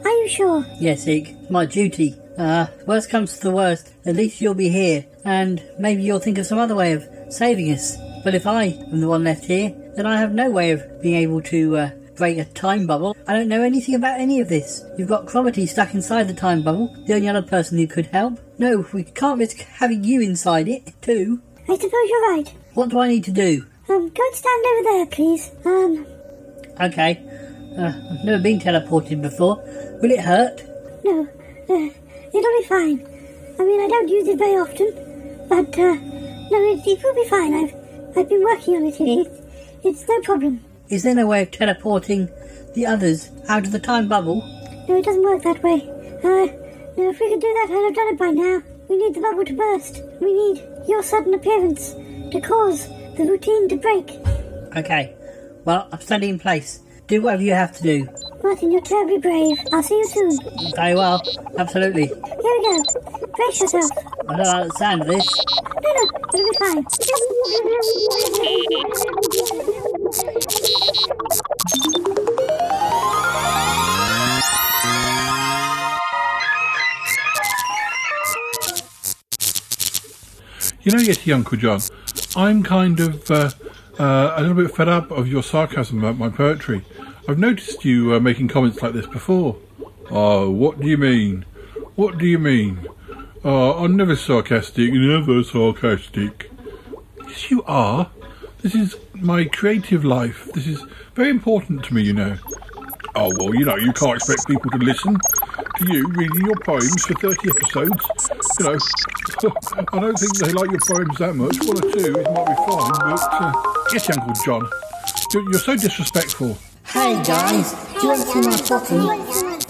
Speaker 1: Are you sure?
Speaker 2: Yes, Ig, it's my duty. Uh, worst comes to the worst, at least you'll be here, and maybe you'll think of some other way of saving us. But if I am the one left here, then I have no way of being able to uh, break a time bubble. I don't know anything about any of this. You've got Cromitty stuck inside the time bubble, the only other person who could help. No, we can't risk having you inside it, too.
Speaker 1: I suppose you're right.
Speaker 2: What do I need to do?
Speaker 1: Um, go and stand over there, please. Um...
Speaker 2: Okay. Uh, I've never been teleported before. Will it hurt?
Speaker 1: No. Uh, it'll be fine. I mean, I don't use it very often, but, uh, no, it, it will be fine. I've, I've been working on it. it. It's no problem.
Speaker 2: Is there no way of teleporting the others out of the time bubble?
Speaker 1: No, it doesn't work that way. Uh, no, if we could do that, I'd have done it by now. We need the bubble to burst. We need your sudden appearance to cause the routine to break.
Speaker 2: Okay. Well, I'm standing in place. Do whatever you have to do.
Speaker 1: Martin, you're terribly brave. I'll see you soon.
Speaker 2: Very well. Absolutely.
Speaker 1: Here we go. Brace yourself.
Speaker 2: I don't like the sound of this.
Speaker 1: No, no, it'll be fine.
Speaker 8: You know, Yeti Uncle John, I'm kind of uh, uh, a little bit fed up of your sarcasm about my poetry. I've noticed you uh, making comments like this before. Oh, what do you mean? What do you mean? Oh, I'm never sarcastic, never sarcastic. Yes, you are. This is my creative life. This is very important to me, you know. Oh, well, you know, you can't expect people to listen to you reading your poems for thirty episodes. You know, I don't think they like your poems that much. One or two, it might be fine, but... Uh, yes, Uncle John, you're, you're so disrespectful.
Speaker 2: Hey, guys, do you want to see my bottom?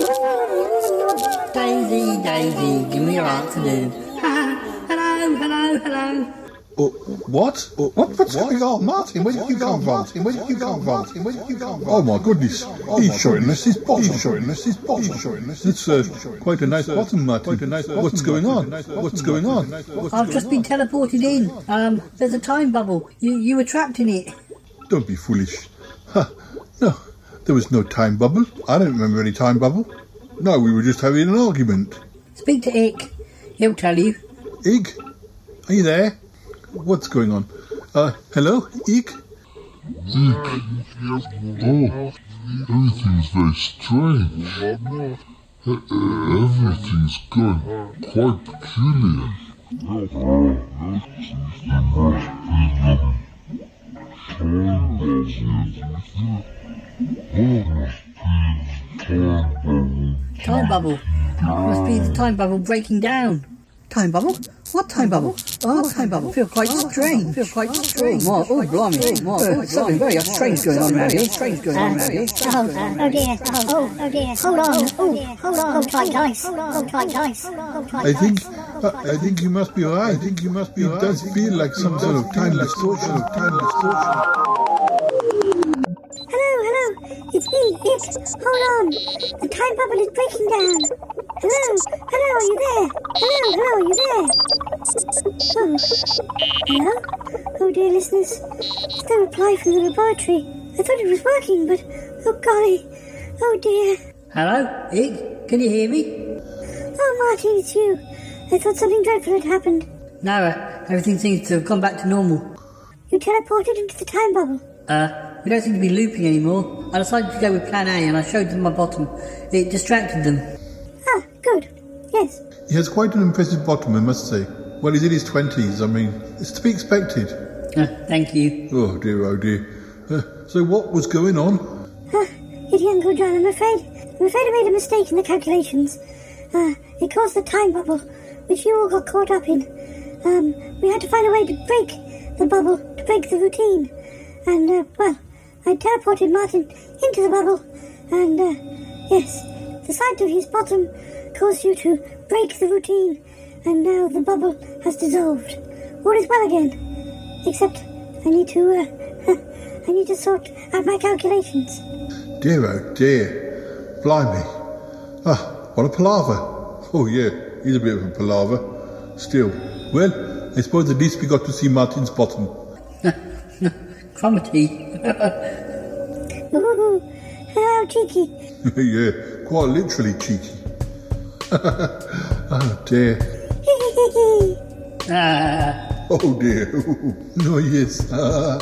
Speaker 2: Daisy, Daisy, give me your art to do. Hello, hello, hello.
Speaker 8: Uh, what? Uh, what? What's what? going on, Martin? Where did you come from? Martin, where did you come from? Martin, where did you come from? Oh my goodness! Oh, He's my showing goodness. us his bottom. He's showing us his bottom. He's showing us. It's uh, quite a nice bottom, Martin. Quite a nice bottom, What's going on? What's going on? What's
Speaker 2: I've just been teleported in. Um, there's a time bubble. You you were trapped in it.
Speaker 8: Don't be foolish. Huh. No, there was no time bubble. I don't remember any time bubble. No, we were just having an argument.
Speaker 2: Speak to Ig. He'll tell you.
Speaker 8: Ig, are you there? What's going on? Uh, hello, Ig?
Speaker 11: Ig. Oh, everything's very strange. Everything's going quite peculiar.
Speaker 2: Time bubble. It must be the time bubble breaking down.
Speaker 10: Time bubble? What time bubble? Oh, time bubble. I feel quite strange. I feel quite strange. Oh, oh blimey. Oh, uh, something very strange going on around here. Strange going on around here.
Speaker 1: Oh, oh dear. Oh, oh dear. Hold on. Oh, hold on. Hold tight, guys. Hold tight, guys.
Speaker 8: I think, uh, I think you must be right. I think you must be right. It does feel like some sort of time distortion. Of time distortion.
Speaker 1: Hello, hello. It's me, It. Hold on. The time bubble is breaking down. Hello, hello, are you there? Hello, hello, are you there? Oh, hello? Oh dear, listeners. There's no reply from the laboratory. I thought it was working, but oh golly, oh dear.
Speaker 2: Hello, Ig? Can you hear me?
Speaker 1: Oh, Martin, it's you. I thought something dreadful had happened.
Speaker 2: No, uh, everything seems to have gone back to normal.
Speaker 1: You teleported into the time bubble.
Speaker 2: Uh, we don't seem to be looping anymore. I decided to go with plan A and I showed them my bottom. It distracted them.
Speaker 1: Ah, good. Yes.
Speaker 8: He has quite an impressive bottom, I must say. Well, he's in his twenties, I mean, it's to be expected.
Speaker 2: Uh, thank you.
Speaker 8: Oh dear, oh dear. Uh, so what was going on?
Speaker 1: Ah, Idiot Uncle John, I'm afraid, I'm afraid I made a mistake in the calculations. Uh, it caused the time bubble, which you all got caught up in. Um, we had to find a way to break the bubble, to break the routine. And, uh, well, I teleported Martin into the bubble, and, uh, yes, the sight of his bottom caused you to break the routine, and now the bubble has dissolved. All is well again, except I need to, uh, I need to sort out my calculations.
Speaker 8: Dear, oh dear. Blimey. Ah, what a palaver. Oh yeah, he's a bit of a palaver. Still, well, I suppose at least we got to see Martin's bottom.
Speaker 2: Cromitty.
Speaker 1: Ooh, How cheeky.
Speaker 8: Yeah, quite literally cheeky. Oh dear.
Speaker 2: Ah.
Speaker 8: Oh dear. No, yes. Ah.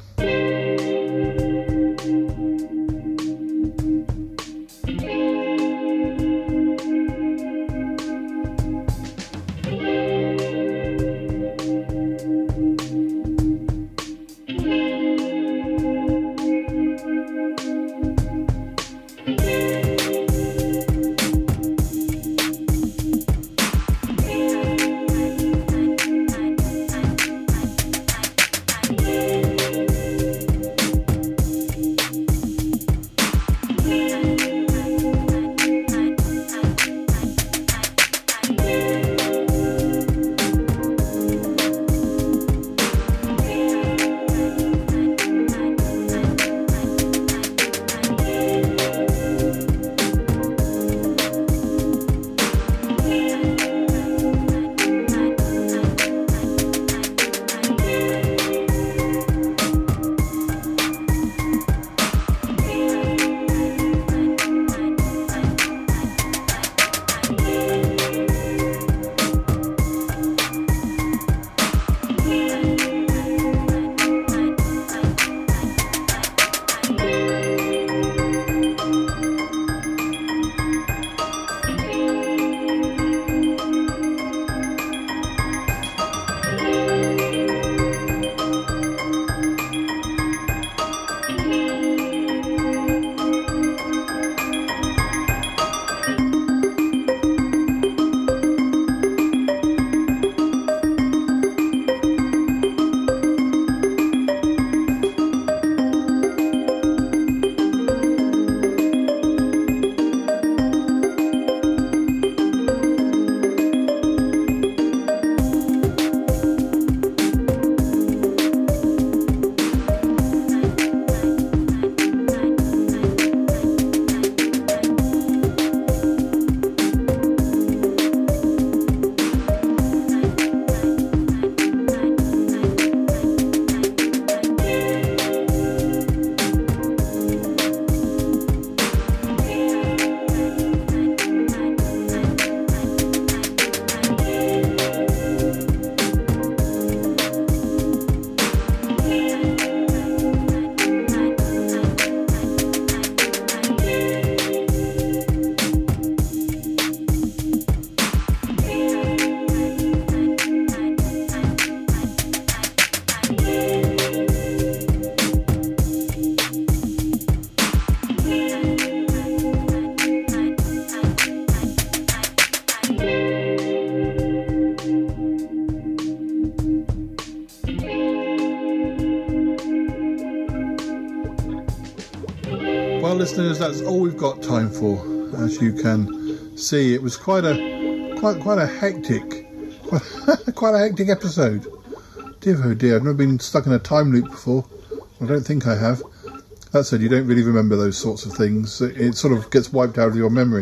Speaker 8: Well, listeners, that's all we've got time for. As you can see, it was quite a quite quite a hectic quite, quite a hectic episode. Dear oh dear, I've never been stuck in a time loop before. I don't think I have. That said, you don't really remember those sorts of things. It, it sort of gets wiped out of your memory.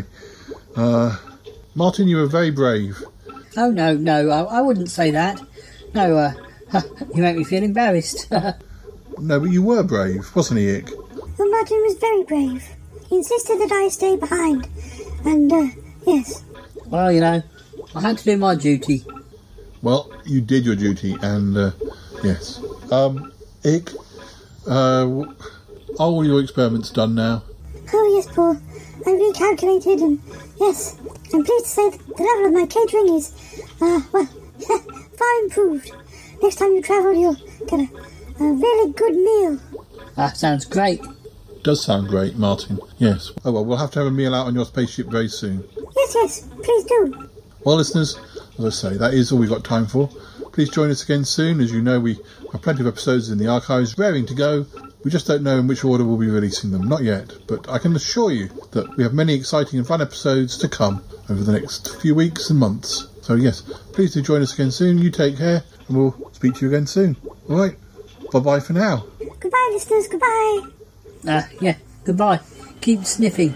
Speaker 8: Uh, Martin, you were very brave.
Speaker 2: Oh no, no, I, I wouldn't say that. No, uh, you make me feel embarrassed.
Speaker 8: No, but you were brave, wasn't he, Ick?
Speaker 1: Well, Martin was very brave. He insisted that I stay behind. And, uh, yes.
Speaker 2: Well, you know, I had to do my duty.
Speaker 8: Well, you did your duty, and, uh, yes. Um, Ick, uh, are all your experiments done now?
Speaker 1: Oh, yes, Paul. I recalculated, and, yes, I'm pleased to say that the level of my catering is, uh, well, far improved. Next time you travel, you'll get a, a really good meal.
Speaker 2: That sounds great.
Speaker 8: Does sound great, Martin. Yes. Oh, well, we'll have to have a meal out on your spaceship very soon.
Speaker 1: Yes, yes, please do.
Speaker 8: Well, listeners, as I say, that is all we've got time for. Please join us again soon. As you know, we have plenty of episodes in the archives raring to go. We just don't know in which order we'll be releasing them. Not yet. But I can assure you that we have many exciting and fun episodes to come over the next few weeks and months. So, yes, please do join us again soon. You take care, and we'll speak to you again soon. All right. Bye-bye for now.
Speaker 1: Goodbye, listeners. Goodbye.
Speaker 2: Uh, yeah, goodbye. Keep sniffing.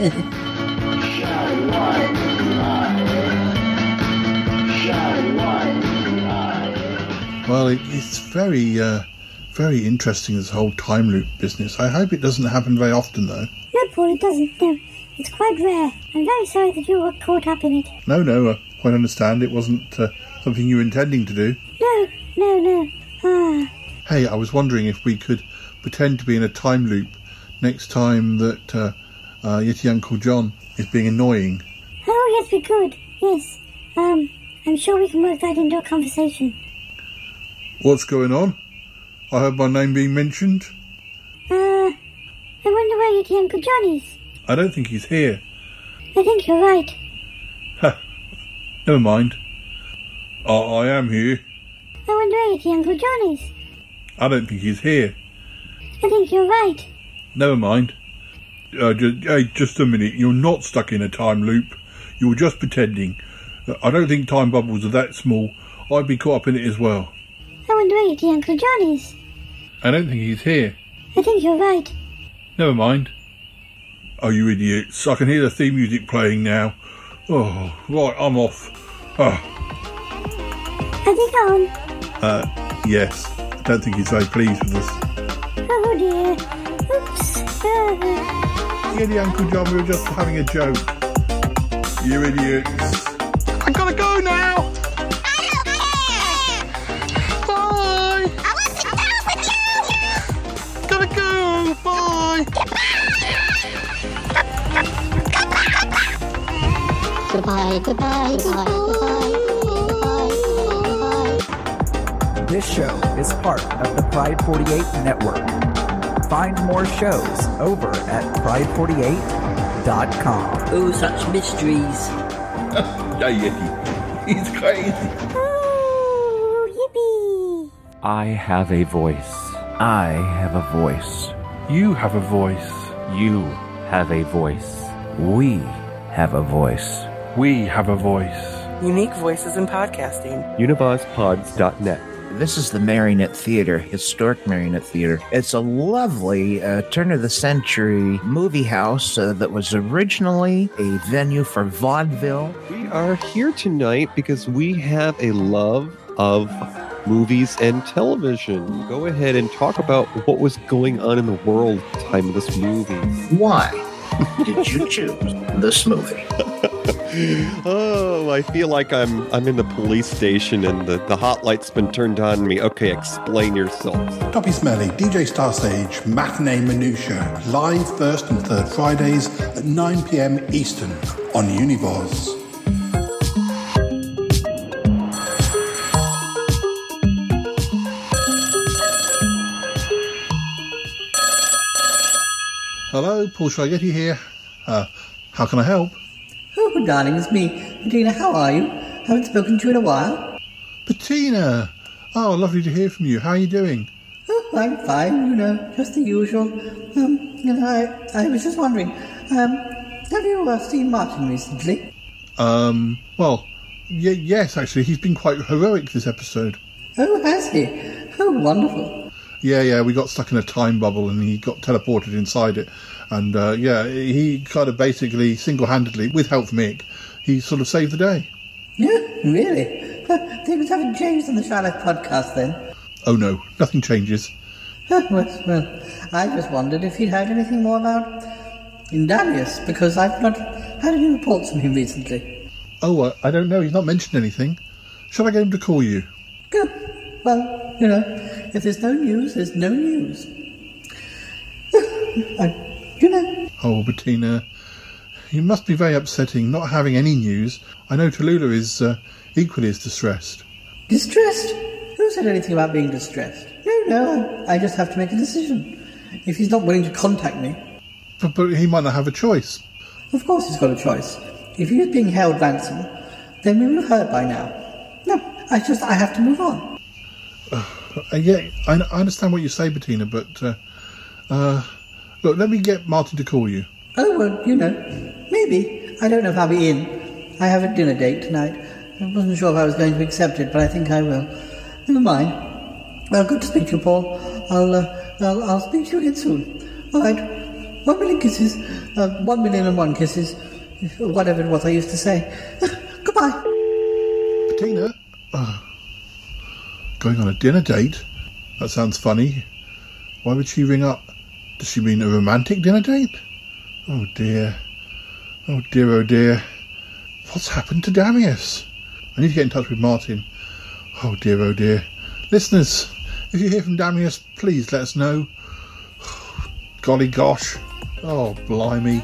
Speaker 8: Well, it, it's very, uh, very interesting, this whole time loop business. I hope it doesn't happen very often, though.
Speaker 1: No, Paul, it doesn't. No, it's quite rare. I'm very sorry that you were caught up in it.
Speaker 8: No, no, I quite understand. It wasn't uh, something you were intending to do.
Speaker 1: No, no, no. Ah.
Speaker 8: Hey, I was wondering if we could pretend to be in a time loop next time that uh, uh, Yeti Uncle John is being annoying.
Speaker 1: Oh, yes, we could. Yes. Um, I'm sure we can work that into a conversation.
Speaker 8: What's going on? I heard my name being mentioned.
Speaker 1: Uh, I wonder where Yeti Uncle John is.
Speaker 8: I don't think he's here.
Speaker 1: I think you're right.
Speaker 8: Ha! Never mind. I, I am here.
Speaker 1: I wonder where Yeti Uncle John is.
Speaker 8: I don't think he's here.
Speaker 1: I think you're right.
Speaker 8: Never mind. Uh, just, hey, just a minute. You're not stuck in a time loop. You were just pretending. Uh, I don't think time bubbles are that small. I'd be caught up in it as well.
Speaker 1: I wonder where Yeti Uncle John is.
Speaker 8: I don't think he's here.
Speaker 1: I think you're right.
Speaker 8: Never mind. Oh, you idiots. I can hear the theme music playing now. Oh, right, I'm off. Oh.
Speaker 1: Has he gone?
Speaker 8: Uh, yes. I don't think he's very pleased with us.
Speaker 1: Oh dear. Oops. Uh.
Speaker 8: Yeti Uncle John, we were just having a joke. You idiots.
Speaker 9: I gotta go now! Bye!
Speaker 12: I want to go with you!
Speaker 9: Gotta go! Bye!
Speaker 12: Goodbye, goodbye, goodbye, goodbye, goodbye, goodbye.
Speaker 13: This show is part of the Pride forty-eight network. Find more shows over at pride forty-eight dot com.
Speaker 2: Oh, such mysteries.
Speaker 8: Yeah, Yeti. He's crazy.
Speaker 1: Oh, yippee.
Speaker 14: I have a voice.
Speaker 4: I have a voice.
Speaker 8: You have a voice.
Speaker 14: You have a voice.
Speaker 4: We have a voice.
Speaker 8: We have a voice.
Speaker 15: Unique voices in podcasting.
Speaker 14: Univaz Pods dot net.
Speaker 4: This is the Marionette Theater, historic Marionette Theater. It's a lovely uh, turn-of-the-century movie house uh, that was originally a venue for vaudeville.
Speaker 16: We are here tonight because we have a love of movies and television. Go ahead and talk about what was going on in the world at the time of this movie.
Speaker 4: Why did you choose this movie?
Speaker 16: Oh, I feel like I'm I'm in the police station and the, the hot light's been turned on me. Okay, explain yourself.
Speaker 17: Toppy Smelly, D J Starstage, Matinee Minutia, live first and third Fridays at nine p.m. Eastern on Univaz.
Speaker 8: Hello, Paul Shagetti here. Uh, how can I help?
Speaker 10: Oh, darling, it's me. Bettina, how are you? Haven't spoken to you in a while.
Speaker 8: Bettina! Oh, lovely to hear from you. How are you doing?
Speaker 10: Oh, I'm fine, you know, just the usual. Um, you know, I, I was just wondering, um, have you uh, seen Martin recently?
Speaker 8: Um, well, y- yes, actually, he's been quite heroic this episode.
Speaker 10: Oh, has he? Oh, wonderful.
Speaker 8: Yeah, yeah, we got stuck in a time bubble and he got teleported inside it. And, uh, yeah, he kind of basically, single-handedly, with help from Mick, he sort of saved the day.
Speaker 10: Yeah, really? Uh, things haven't changed on the Charlotte podcast, then?
Speaker 8: Oh, no, nothing changes.
Speaker 10: Oh, well, well, I just wondered if he'd heard anything more about Indalius, because I've not had any reports from him recently.
Speaker 8: Oh, uh, I don't know, he's not mentioned anything. Shall I get him to call you?
Speaker 10: Good. Well, you know, if there's no news, there's no news. I... You know.
Speaker 8: Oh, Bettina, you must be very upsetting not having any news. I know Tallulah is uh, equally as distressed.
Speaker 10: Distressed? Who said anything about being distressed? No, no, I, I just have to make a decision. If he's not willing to contact me...
Speaker 8: But, but he might not have a choice.
Speaker 10: Of course he's got a choice. If he was being held ransom, then we would have heard by now. No, I just, I have to move on.
Speaker 8: Uh, yeah, I, I understand what you say, Bettina, but... Uh, uh, Look, let me get Martin to call you.
Speaker 10: Oh, well, you know, maybe. I don't know if I'll be in. I have a dinner date tonight. I wasn't sure if I was going to accept it, but I think I will. Never mind. Well, good to speak to you, Paul. I'll, uh, I'll, I'll speak to you again soon. All right. One million kisses. Uh, one million and one kisses. Whatever it was I used to say. Goodbye.
Speaker 8: Bettina? Uh, going on a dinner date? That sounds funny. Why would she ring up? Does she mean a romantic dinner date? Oh dear. Oh dear, oh dear. What's happened to Damius? I need to get in touch with Martin. Oh dear, oh dear. Listeners, if you hear from Damius, please let us know. Golly gosh. Oh, blimey.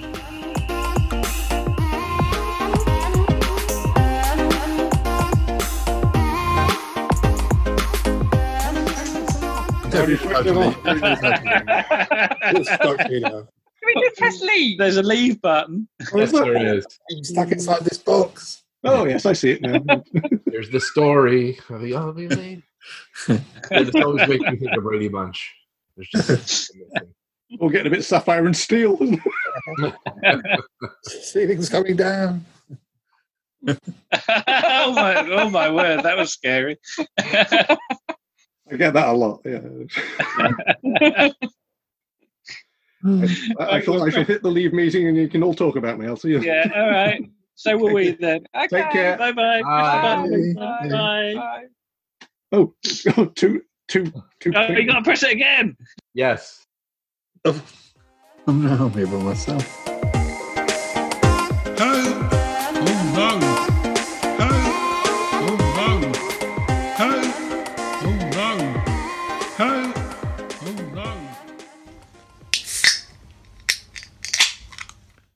Speaker 18: Can we just press leave? There's a leave button.
Speaker 19: Yes, there is.
Speaker 20: Stuck inside this box.
Speaker 19: Oh, yes, I see it now. There's the story of the other lady. This always makes me think of Brady Bunch. There's just
Speaker 21: we're getting a bit sapphire and steel.
Speaker 20: Ceiling's coming down.
Speaker 18: oh my! Oh my word! That was scary.
Speaker 21: I get that a lot. Yeah. I, I, shall, I shall hit the leave meeting, and you can all talk about me. I'll see you.
Speaker 18: Yeah. All right. So will we then. Okay.
Speaker 21: Take care.
Speaker 18: Bye bye.
Speaker 21: Bye.
Speaker 18: Bye. Bye. Bye.
Speaker 21: Oh, oh, two, two, two.
Speaker 18: Oh, you got to press it again.
Speaker 19: Yes.
Speaker 20: Oh, oh no, I'm here by myself.
Speaker 8: Oh, oh no. Oh, oh no. Oh, oh no. Oh, oh no.